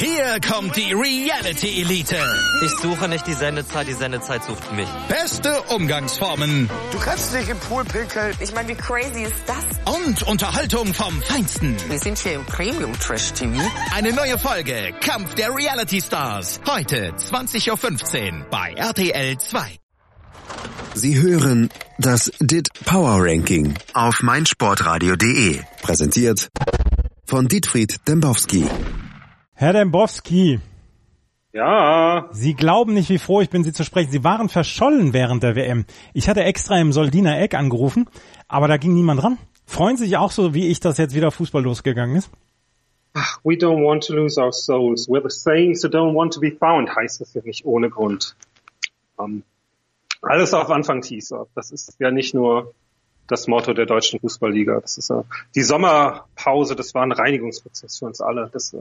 Hier kommt die Reality Elite. Ich suche nicht die Sendezeit sucht mich. Beste Umgangsformen. Du kannst nicht im Pool pinkeln. Ich meine, wie crazy ist das? Und Unterhaltung vom Feinsten. Wir sind hier im Premium Trash TV. Eine neue Folge Kampf der Reality Stars. Heute 20.15 Uhr bei RTL 2. Sie hören das DIT Power Ranking auf meinsportradio.de. Präsentiert von Dietfried Dembowski. Herr Dembowski. Ja. Sie glauben nicht, wie froh ich bin, Sie zu sprechen. Sie waren verschollen während der WM. Ich hatte extra im Soldiner Eck angerufen, aber da ging niemand ran. Freuen Sie sich auch so, wie ich, dass jetzt wieder Fußball losgegangen ist? We don't want to lose our souls. We're the saints who don't want to be found, heißt es ja nicht ohne Grund. Alles auf Anfang Teaser. Das ist ja nicht nur das Motto der deutschen Fußballliga. Das ist die Sommerpause, das war ein Reinigungsprozess für uns alle. Das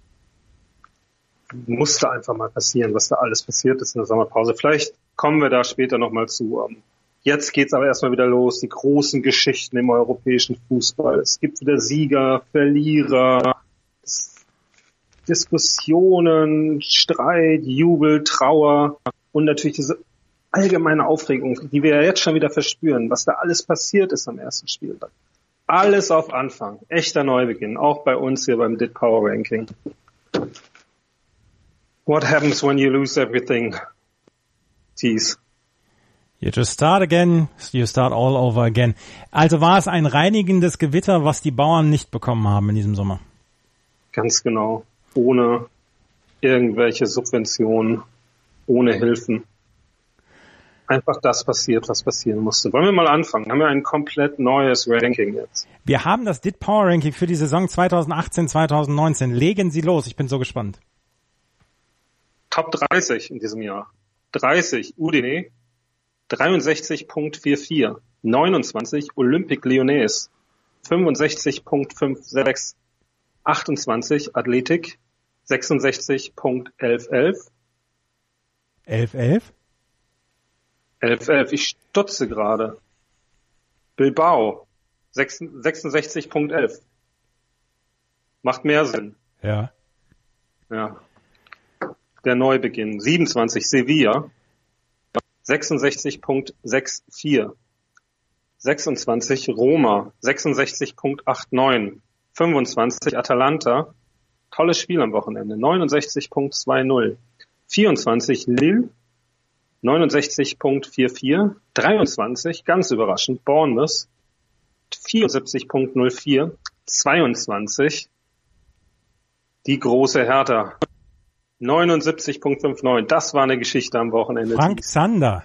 musste einfach mal passieren, was da alles passiert ist in der Sommerpause. Vielleicht kommen wir da später nochmal zu. Jetzt geht's aber erstmal wieder los, die großen Geschichten im europäischen Fußball. Es gibt wieder Sieger, Verlierer, Diskussionen, Streit, Jubel, Trauer und natürlich diese allgemeine Aufregung, die wir ja jetzt schon wieder verspüren, was da alles passiert ist am ersten Spieltag. Alles auf Anfang. Echter Neubeginn. Auch bei uns hier beim DIT Power Ranking. What happens when you lose everything? Tease. You just start again, you start all over again. Also war es ein reinigendes Gewitter, was die Bauern nicht bekommen haben in diesem Sommer. Ganz genau. Ohne irgendwelche Subventionen, ohne Hilfen. Einfach das passiert, was passieren musste. Wollen wir mal anfangen? Haben wir ein komplett neues Ranking jetzt? Wir haben das DIT Power Ranking für die Saison 2018-2019. Legen Sie los, ich bin so gespannt. Top 30 in diesem Jahr. 30 Udine, 63.44, 29 Olympique Lyonnais, 65.56, 28 Athletic, 66.1111. 1111? 1111, ich stutze gerade. Bilbao, 66.11. Macht mehr Sinn. Ja. Ja. Der Neubeginn. 27 Sevilla, 66.64. 26 Roma, 66.89. 25 Atalanta, tolles Spiel am Wochenende, 69.20. 24 Lille, 69.44, 23, ganz überraschend, Bournemouth, 74.04, 22, die große Hertha, 79.59, das war eine Geschichte am Wochenende. Frank Zander,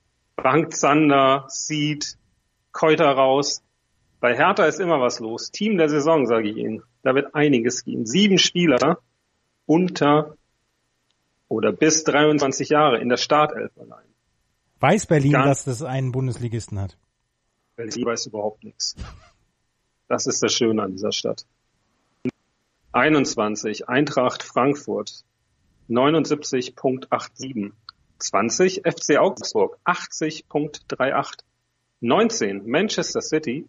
Seed, Keuter raus. Bei Hertha ist immer was los. Team der Saison, sage ich Ihnen. Da wird einiges gehen. 7 Spieler unter oder bis 23 Jahre in der Startelf allein. Weiß Berlin, dass das einen Bundesligisten hat? Berlin weiß überhaupt nichts. Das ist das Schöne an dieser Stadt. 21 Eintracht Frankfurt, 79.87. 20 FC Augsburg, 80.38. 19 Manchester City,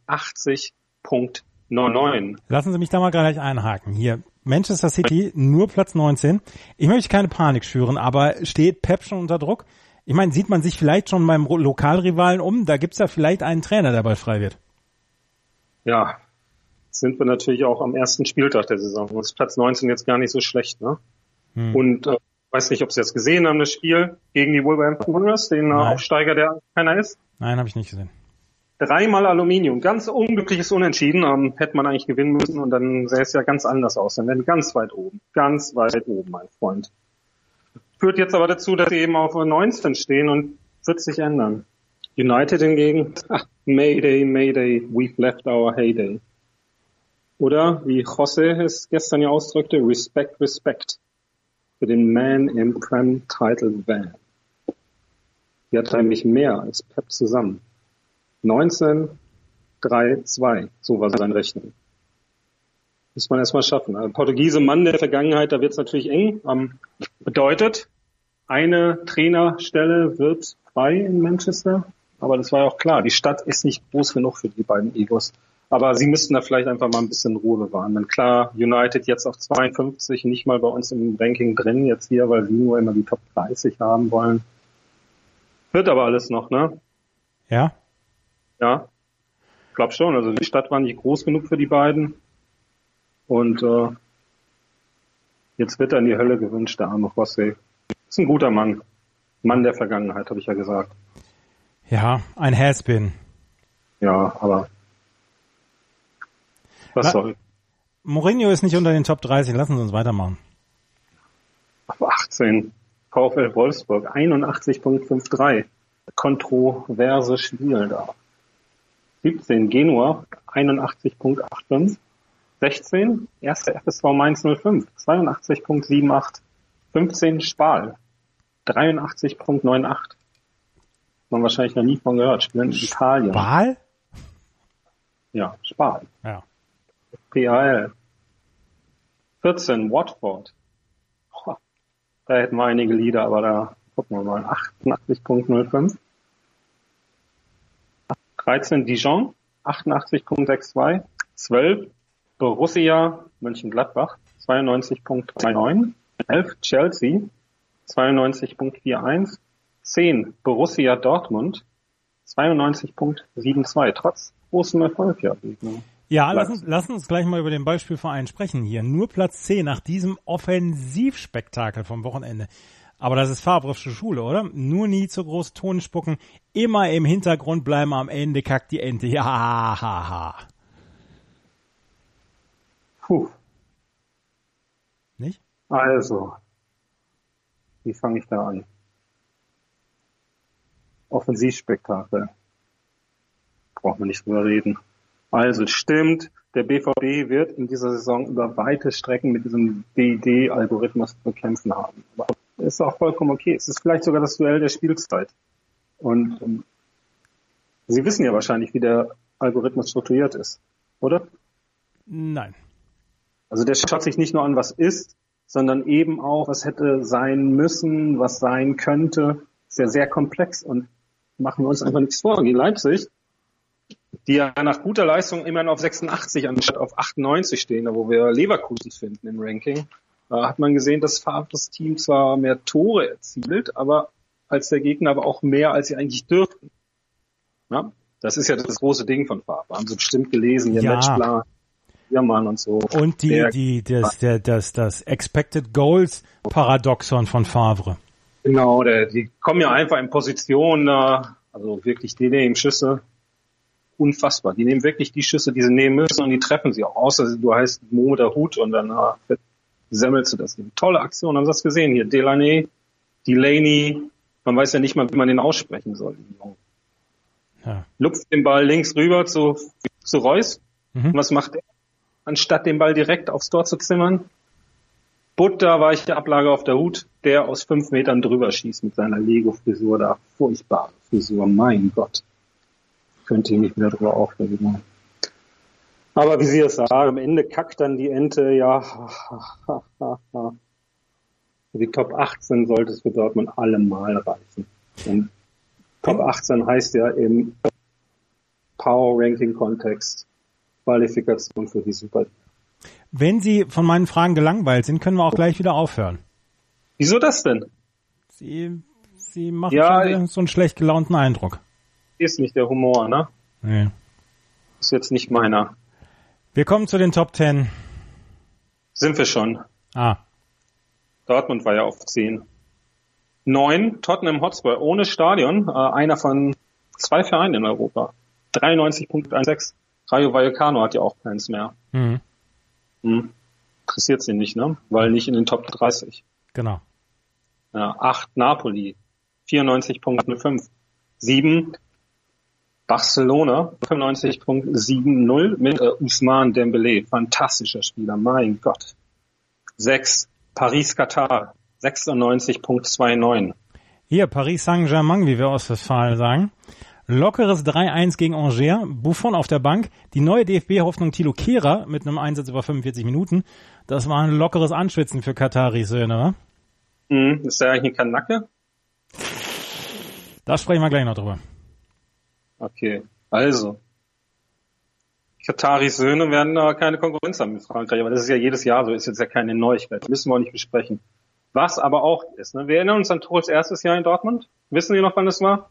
80.99. Lassen Sie mich da mal gleich einhaken. Hier, Manchester City, nur Platz 19. Ich möchte keine Panik schüren, aber steht Pep schon unter Druck? Ich meine, sieht man sich vielleicht schon beim Lokalrivalen um? Da gibt's ja vielleicht einen Trainer, der bald frei wird. Ja, sind wir natürlich auch am ersten Spieltag der Saison. Das ist Platz 19 jetzt gar nicht so schlecht, ne? Und weiß nicht, ob Sie das gesehen haben, das Spiel gegen die Wolverhampton Wanderers, den Aufsteiger, der keiner ist. Nein, habe ich nicht gesehen. 3-mal Aluminium, ganz unglückliches Unentschieden, hätte man eigentlich gewinnen müssen und dann sähe es ja ganz anders aus. Dann wären die ganz weit oben, mein Freund. Führt jetzt aber dazu, dass sie eben auf 19 stehen und wird sich ändern. United hingegen, Mayday, Mayday, we've left our heyday. Oder, wie José es gestern ja ausdrückte, Respect, Respect für den Man im Prem-Title Van. Die hat nämlich mehr als Pep zusammen. 19-3-2, so war sein Rechnung. Muss man erstmal schaffen. Also Portugiese Mann der Vergangenheit, da wird es natürlich eng. Bedeutet, eine Trainerstelle wird frei in Manchester. Aber das war ja auch klar, die Stadt ist nicht groß genug für die beiden Egos. Aber sie müssten da vielleicht einfach mal ein bisschen Ruhe bewahren. Denn klar, United jetzt auf 52, nicht mal bei uns im Ranking drin jetzt hier, weil sie nur immer die Top 30 haben wollen. Wird aber alles noch, ne? Ja? Ja, ich glaube schon. Also die Stadt war nicht groß genug für die beiden. Und jetzt wird er in die Hölle gewünscht, der arme José. Ist ein guter Mann. Mann der Vergangenheit, habe ich ja gesagt. Ja, ein Has-Been. Ja, aber was soll? Mourinho ist nicht unter den Top 30. Lassen Sie uns weitermachen. Auf 18. VfL Wolfsburg 81,53. Kontroverse Spiel da. 17. Genua 81,85. 16. Erster FSV Mainz 05 82,78. 15. Spal 83,98. Man wahrscheinlich noch nie von gehört. Spielen in Italien. Spal? Ja, Spal. Ja. PAL. 14. Watford. Da hätten wir einige Lieder, aber da gucken wir mal. 88,05. 13. Dijon. 88,62. 12. Borussia Mönchengladbach. 92,39. 11. Chelsea. 92,41. 10. Borussia Dortmund. 92,72. Trotz großem Erfolg, ja. Ja, lass uns gleich mal über den Beispielverein sprechen hier. Nur Platz 10 nach diesem Offensivspektakel vom Wochenende. Aber das ist Favre'sche Schule, oder? Nur nie zu groß Ton spucken, immer im Hintergrund bleiben, am Ende kackt die Ente. Ja, ha, ha. Puh. Nicht? Also, wie fange ich da an? Offensivspektakel. Braucht man nicht drüber reden. Also stimmt, der BVB wird in dieser Saison über weite Strecken mit diesem DD-Algorithmus zu kämpfen haben. Aber ist auch vollkommen okay. Es ist vielleicht sogar das Duell der Spielzeit. Und Sie wissen ja wahrscheinlich, wie der Algorithmus strukturiert ist, oder? Nein. Also der schaut sich nicht nur an, was ist, sondern eben auch, was hätte sein müssen, was sein könnte. Ist ja sehr komplex und machen wir uns einfach nichts vor. Gegen Leipzig, die ja nach guter Leistung immerhin auf 86 anstatt auf 98 stehen, da wo wir Leverkusen finden im Ranking, hat man gesehen, dass Favres Team zwar mehr Tore erzielt, aber als der Gegner aber auch mehr, als sie eigentlich dürften. Ja? Das ist ja das große Ding von Favre. Haben Sie bestimmt gelesen, ihr Matchplan, Mann und so. Und das Expected Goals Paradoxon von Favre. Genau, die kommen ja einfach in Position, also wirklich die nehmen Schüsse, unfassbar. Die nehmen wirklich die Schüsse, die sie nehmen müssen und die treffen sie auch. Außer du heißt Mo mit der Hut und dann semmelst du das. Eine tolle Aktion, haben Sie das gesehen hier? Delaney, man weiß ja nicht mal, wie man den aussprechen soll. Ja. Lupft den Ball links rüber zu Reus. Und was macht er? Anstatt den Ball direkt aufs Tor zu zimmern, butterweiche Ablage auf der Hut, der aus 5 Metern drüber schießt mit seiner Lego-Frisur da. Furchtbare Frisur, mein Gott. Könnte ich mich wieder drüber aufregen. Aber wie Sie es sagen, am Ende kackt dann die Ente, ja. Für die Top 18 sollte es für Dortmund allemal reichen. Und Top 18 heißt ja im Power-Ranking-Kontext Qualifikation für die Super. Wenn Sie von meinen Fragen gelangweilt sind, können wir auch gleich wieder aufhören. Wieso das denn? Sie machen schon so einen schlecht gelaunten Eindruck. Ist nicht der Humor, ne? Nee. Ist jetzt nicht meiner. Wir kommen zu den Top 10. Sind wir schon. Dortmund war ja auf 10. 9, Tottenham Hotspur ohne Stadion. Einer von 2 Vereinen in Europa. 93,16. Rayo Vallecano hat ja auch keins mehr. Interessiert sie nicht, ne? Weil nicht in den Top 30. Genau. 8 Napoli. 94,05. 7 Barcelona. 95,70 mit Ousmane Dembélé. Fantastischer Spieler, mein Gott. 6 Paris Katar. 96,29. Hier, Paris Saint-Germain, wie wir aus Westfalen sagen. Lockeres 3-1 gegen Angers. Buffon auf der Bank. Die neue DFB-Hoffnung Thilo Kehrer mit einem Einsatz über 45 Minuten. Das war ein lockeres Anschwitzen für Kataris Söhne, wa? Ist der eigentlich ein Kanacke? Da sprechen wir gleich noch drüber. Okay, also. Kataris Söhne werden da keine Konkurrenz haben in Frankreich, aber das ist ja jedes Jahr so, ist jetzt ja keine Neuigkeit. Das müssen wir auch nicht besprechen. Was aber auch ist, ne? Wir erinnern uns an Tuchels erstes Jahr in Dortmund. Wissen Sie noch, wann das war?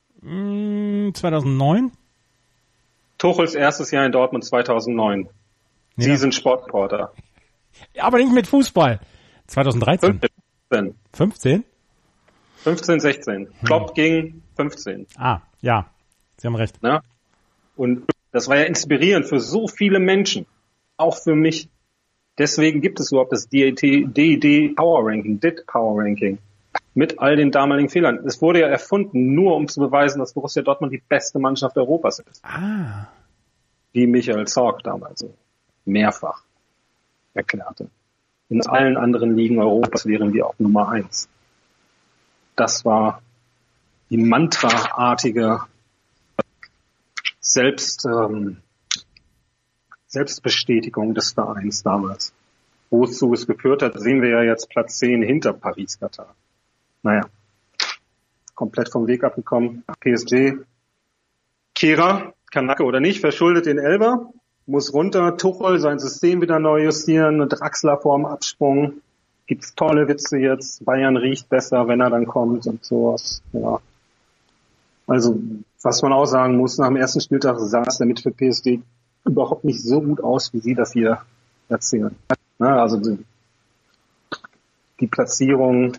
2009? Tuchels erstes Jahr in Dortmund 2009. Ja. Sie sind Sportreporter. Aber nicht mit Fußball. 2013? 15? 15, 16. Klopp ging 15. Ah, ja. Sie haben recht. Ja? Und das war ja inspirierend für so viele Menschen. Auch für mich. Deswegen gibt es überhaupt das DIT Power Ranking, DIT Power Ranking. Mit all den damaligen Fehlern. Es wurde ja erfunden, nur um zu beweisen, dass Borussia Dortmund die beste Mannschaft Europas ist. Ah. Wie Michael Zorc damals so mehrfach erklärte. In allen anderen Ligen Europas wären wir auch Nummer 1. Das war die mantraartige Selbstbestätigung des Vereins damals. Wozu es geführt hat, sehen wir ja jetzt Platz 10 hinter Paris-Katar. Naja, komplett vom Weg abgekommen. PSG, Kehrer, Kanake oder nicht, verschuldet den Elfer, muss runter, Tuchel sein System wieder neu justieren, Draxler vorm Absprung. Gibt's tolle Witze jetzt, Bayern riecht besser, wenn er dann kommt und sowas. Ja. Also, was man auch sagen muss, nach dem ersten Spieltag sah es damit für PSG überhaupt nicht so gut aus, wie Sie das hier erzählen. Na, also die Platzierung,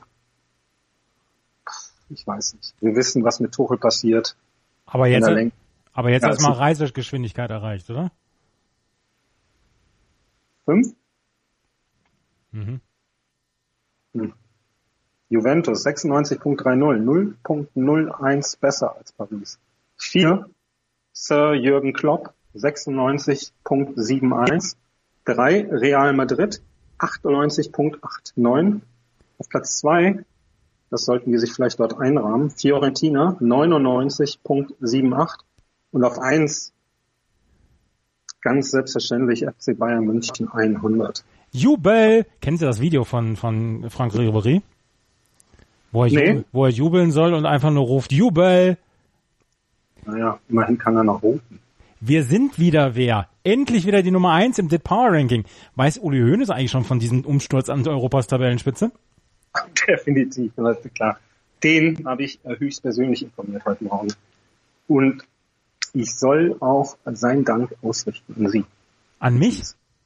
ich weiß nicht. Wir wissen, was mit Tuchel passiert. Aber jetzt erstmal Reisegeschwindigkeit erreicht, oder? 5? Mhm. Juventus 96.30, 0.01 besser als Paris. 4, Sir Jürgen Klopp 96.71. 3, Real Madrid 98.89. Auf Platz 2, das sollten die sich vielleicht dort einrahmen, Fiorentina 99.78. Und auf 1, ganz selbstverständlich, FC Bayern München 100. Jubel! Kennen Sie das Video von Franck Ribéry? Wo er jubeln soll und einfach nur ruft, Jubel! Naja, immerhin kann er noch rufen. Wir sind wieder wer. Endlich wieder die Nummer 1 im DIT Power Ranking. Weiß Uli Hoeneß eigentlich schon von diesem Umsturz an Europas Tabellenspitze? Definitiv, das ist klar. Den habe ich höchstpersönlich informiert heute Morgen. Und ich soll auch seinen Dank ausrichten an Sie. An mich?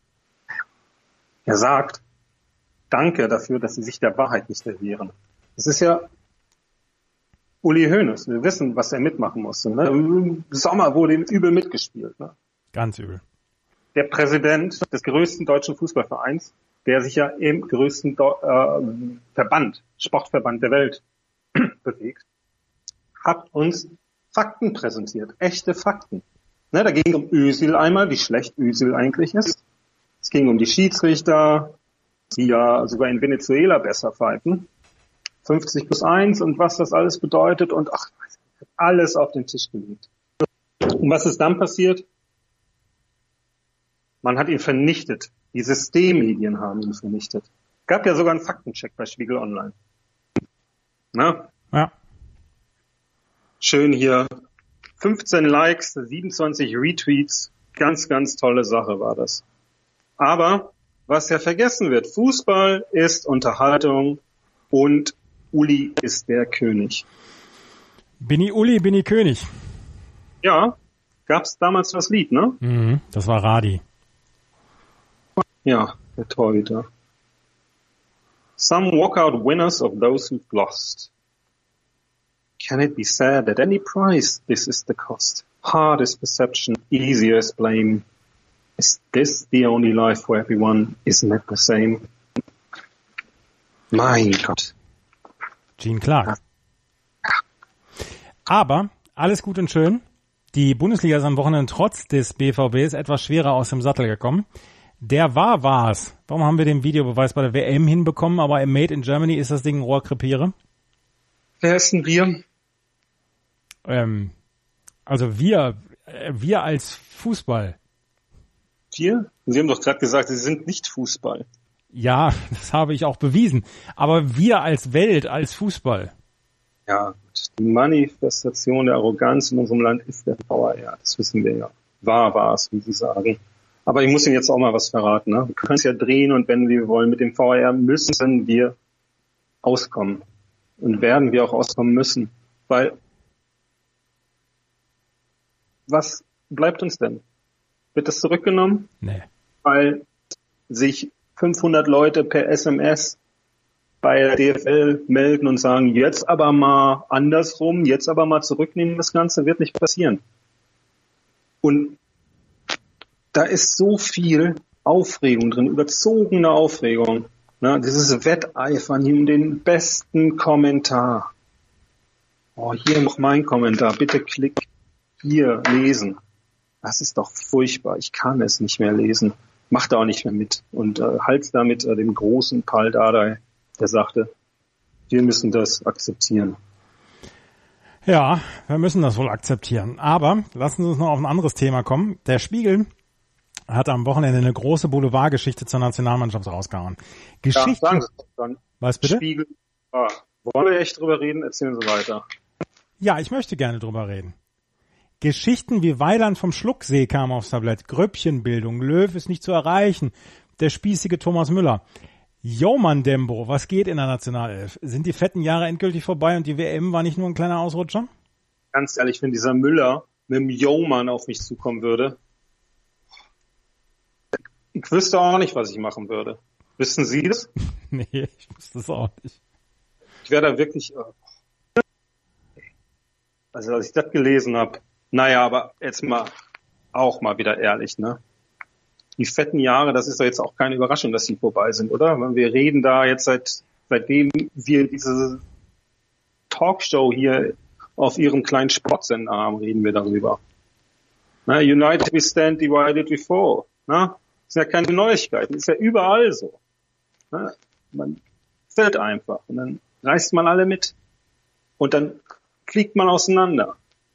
Er sagt, danke dafür, dass Sie sich der Wahrheit nicht erwehren. Es ist ja Uli Hoeneß. Wir wissen, was er mitmachen musste. Ne? Im Sommer wurde ihm übel mitgespielt. Ne? Ganz übel. Der Präsident des größten deutschen Fußballvereins, der sich ja im größten Sportverband der Welt bewegt, hat uns Fakten präsentiert. Echte Fakten. Ne, da ging es um Özil einmal, wie schlecht Özil eigentlich ist. Es ging um die Schiedsrichter, die ja sogar in Venezuela besser pfeifen. 50+1 und was das alles bedeutet und alles auf den Tisch gelegt. Und was ist dann passiert? Man hat ihn vernichtet. Die Systemmedien haben ihn vernichtet. Gab ja sogar einen Faktencheck bei Spiegel Online. Na? Ja. Schön hier. 15 Likes, 27 Retweets. Ganz, ganz tolle Sache war das. Aber was ja vergessen wird, Fußball ist Unterhaltung und Uli ist der König. Bin ich Uli, bin ich König. Ja, gab's damals das Lied, ne? Mhm, das war Radi. Ja, der Torhüter. Some walk out winners of those who've lost. Can it be said at any price this is the cost? Hard is perception, easier is blame. Is this the only life for everyone? Isn't it the same? Mein Gott. Gene Clark. Aber alles gut und schön. Die Bundesliga ist am Wochenende trotz des BVBs etwas schwerer aus dem Sattel gekommen. Der war's. Warum haben wir den Videobeweis bei der WM hinbekommen, aber im Made in Germany ist das Ding ein Rohrkrepiere? Wer ist denn wir? Also wir als Fußball. Wir? Sie haben doch gerade gesagt, Sie sind nicht Fußball. Ja, das habe ich auch bewiesen. Aber wir als Welt, als Fußball. Ja, die Manifestation der Arroganz in unserem Land ist der VR, das wissen wir ja. war es, wie Sie sagen. Aber ich muss Ihnen jetzt auch mal was verraten. Ne? Wir können es ja drehen und wenden, wie wir wollen. Mit dem VAR müssen wir auskommen. Und werden wir auch auskommen müssen. Weil, was bleibt uns denn? Wird das zurückgenommen? Nee. Weil sich 500 Leute per SMS bei der DFL melden und sagen, jetzt aber mal andersrum, jetzt aber mal zurücknehmen, das Ganze wird nicht passieren. Und da ist so viel Aufregung drin, überzogene Aufregung. Ne? Dieses Wetteifern um den besten Kommentar. Oh, hier noch mein Kommentar, bitte klick hier, lesen. Das ist doch furchtbar, ich kann es nicht mehr lesen. Mach da auch nicht mehr mit. Und halt damit dem großen Pal Dardai, der sagte, wir müssen das akzeptieren. Ja, wir müssen das wohl akzeptieren. Aber lassen Sie uns noch auf ein anderes Thema kommen. Der Spiegel hat am Wochenende eine große Boulevardgeschichte zur Nationalmannschaft rausgehauen. Geschichte. Ja, sagen Sie es dann. Was bitte? Spiegel. Ah, wollen wir echt drüber reden? Erzählen Sie weiter. Ja, ich möchte gerne drüber reden. Geschichten wie Weiland vom Schlucksee kamen aufs Tablett. Gröppchenbildung, Löw ist nicht zu erreichen. Der spießige Thomas Müller. Yo, Mann, Dembo, was geht in der Nationalelf? Sind die fetten Jahre endgültig vorbei und die WM war nicht nur ein kleiner Ausrutscher? Ganz ehrlich, wenn dieser Müller mit dem Yo-Mann auf mich zukommen würde, ich wüsste auch nicht, was ich machen würde. Wissen Sie das? Nee, ich wüsste es auch nicht. Ich wäre da wirklich... Also als ich das gelesen habe, naja, aber jetzt mal auch mal wieder ehrlich, ne? Die fetten Jahre, das ist doch jetzt auch keine Überraschung, dass sie vorbei sind, oder? Wir reden da jetzt seitdem wir diese Talkshow hier auf ihrem kleinen Sportsender haben, reden wir darüber. Na, United we stand, divided we fall. Na? Das ist ja keine Neuigkeit, das ist ja überall so. Na? Man fällt einfach und dann reißt man alle mit und dann fliegt man auseinander.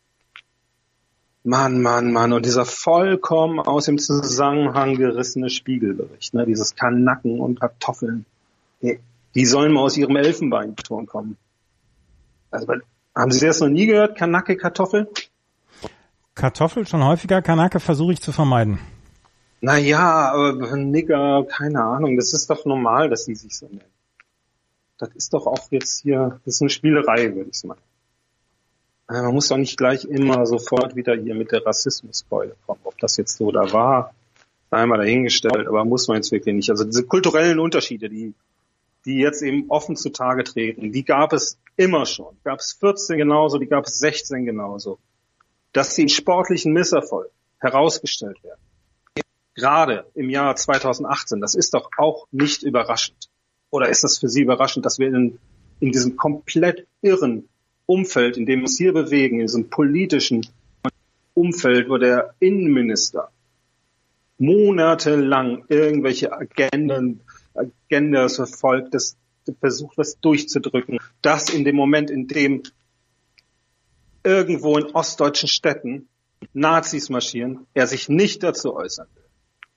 Mann, und dieser vollkommen aus dem Zusammenhang gerissene Spiegelbericht, ne, dieses Kanacken und Kartoffeln, die sollen mal aus ihrem Elfenbeinturm kommen. Also, haben Sie das noch nie gehört, Kanacke, Kartoffel? Kartoffel schon häufiger, Kanacke versuche ich zu vermeiden. Naja, aber Nigger, keine Ahnung, das ist doch normal, dass die sich so nennen. Das ist doch auch jetzt hier, das ist eine Spielerei, würde ich sagen. Man muss doch nicht gleich immer sofort wieder hier mit der Rassismuskeule kommen. Ob das jetzt so da war, einmal dahingestellt, aber muss man jetzt wirklich nicht. Also diese kulturellen Unterschiede, die jetzt eben offen zutage treten, die gab es immer schon. Gab es 14 genauso, die gab es 16 genauso. Dass sie im sportlichen Misserfolg herausgestellt werden. Gerade im Jahr 2018, das ist doch auch nicht überraschend. Oder ist das für Sie überraschend, dass wir in diesem komplett irren Umfeld, in dem wir uns hier bewegen, in diesem politischen Umfeld, wo der Innenminister monatelang irgendwelche Agendas verfolgt, versucht, was durchzudrücken, dass in dem Moment, in dem irgendwo in ostdeutschen Städten Nazis marschieren, er sich nicht dazu äußern will.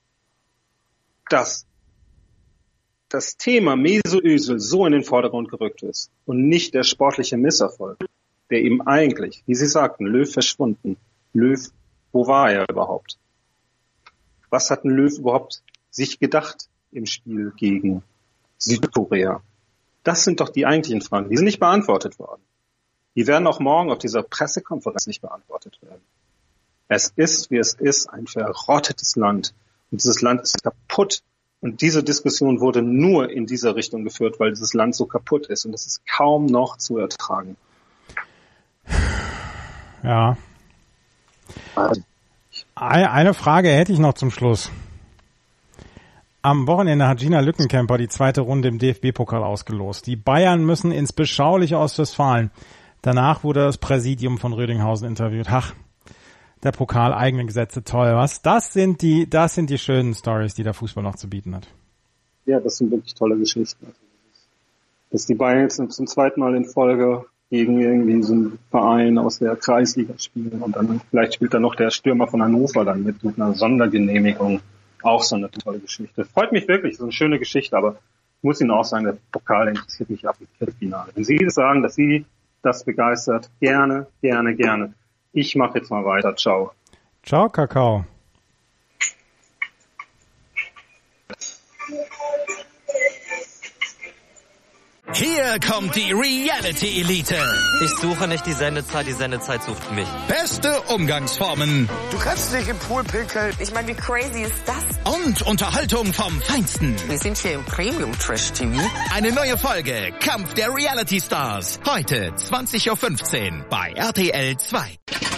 Dass das Thema Mesut Özil so in den Vordergrund gerückt ist und nicht der sportliche Misserfolg, der eben eigentlich, wie Sie sagten, Löw verschwunden. Löw, wo war er überhaupt? Was hat ein Löw überhaupt sich gedacht im Spiel gegen Südkorea? Das sind doch die eigentlichen Fragen. Die sind nicht beantwortet worden. Die werden auch morgen auf dieser Pressekonferenz nicht beantwortet werden. Es ist, wie es ist, ein verrottetes Land. Und dieses Land ist kaputt. Und diese Diskussion wurde nur in dieser Richtung geführt, weil dieses Land so kaputt ist. Und das ist kaum noch zu ertragen. Ja. Eine Frage hätte ich noch zum Schluss. Am Wochenende hat Gina Lückenkämper die zweite Runde im DFB-Pokal ausgelost. Die Bayern müssen ins beschauliche Ostwestfalen. Danach wurde das Präsidium von Rödinghausen interviewt. Ach, der Pokal, eigene Gesetze, toll, was? Das sind die schönen Stories, die der Fußball noch zu bieten hat. Ja, das sind wirklich tolle Geschichten. Dass die Bayern jetzt zum zweiten Mal in Folge gegen irgendwie so einen Verein aus der Kreisliga spielen und dann vielleicht spielt dann noch der Stürmer von Hannover dann mit einer Sondergenehmigung. Auch so eine tolle Geschichte. Freut mich wirklich, so eine schöne Geschichte, aber ich muss Ihnen auch sagen, der Pokal interessiert mich ab im Viertelfinale. Wenn Sie sagen, dass Sie das begeistert, gerne. Ich mache jetzt mal weiter. Ciao. Ciao, Kakao. Hier kommt die Reality Elite. Ich suche nicht die Sendezeit sucht mich. Beste Umgangsformen Du kannst nicht im Pool pinkeln. Ich meine, wie crazy ist das? und Unterhaltung vom Feinsten. Wir sind hier im Premium Trash TV. Eine neue Folge Kampf der Reality Stars. Heute 20.15 Uhr bei RTL 2.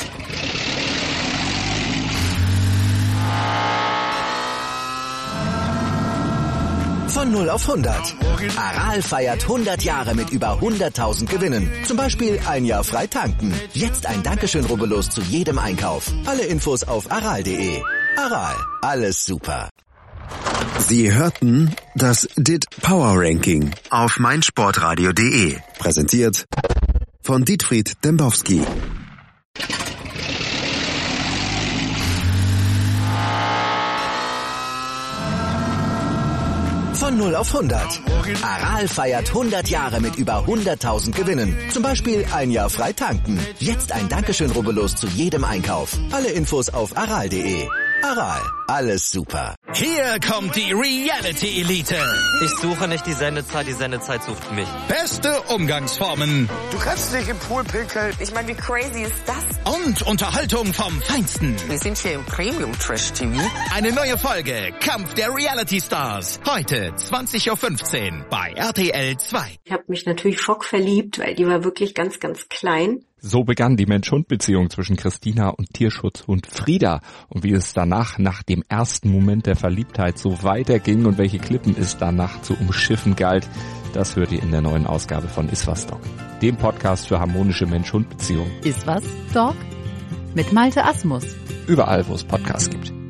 Von 0 auf 100. Aral feiert 100 Jahre mit über 100.000 Gewinnen. Zum Beispiel ein Jahr frei tanken. Jetzt ein Dankeschön, rubbellos zu jedem Einkauf. Alle Infos auf aral.de. Aral, alles super. Sie hörten das DIT Power Ranking auf meinsportradio.de. Präsentiert von Dietfried Dembowski. Von 0 auf 100. Aral feiert 100 Jahre mit über 100.000 Gewinnen. Zum Beispiel ein Jahr frei tanken. Jetzt ein Dankeschön, rubbellos zu jedem Einkauf. Alle Infos auf aral.de. Aral, alles super. Hier kommt die Reality Elite. Ich suche nicht die Sendezeit sucht mich. Beste Umgangsformen Du kannst nicht im Pool pinkeln. Ich meine, wie crazy ist das? und Unterhaltung vom Feinsten. Wir sind hier im Premium Trash TV. Eine neue Folge Kampf der Reality Stars. Heute 20.15 Uhr bei RTL 2. Ich habe mich natürlich schockverliebt, weil die war wirklich ganz, ganz klein. So begann die Mensch-Hund-Beziehung zwischen Christina und Tierschutzhund Frieda. Und wie es danach, nach dem ersten Moment der Verliebtheit, so weiterging und welche Klippen es danach zu umschiffen galt, das hört ihr in der neuen Ausgabe von Iswas Dog, dem Podcast für harmonische Mensch-Hund-Beziehungen. Iswas Dog? Mit Malte Asmus. Überall, wo es Podcasts gibt.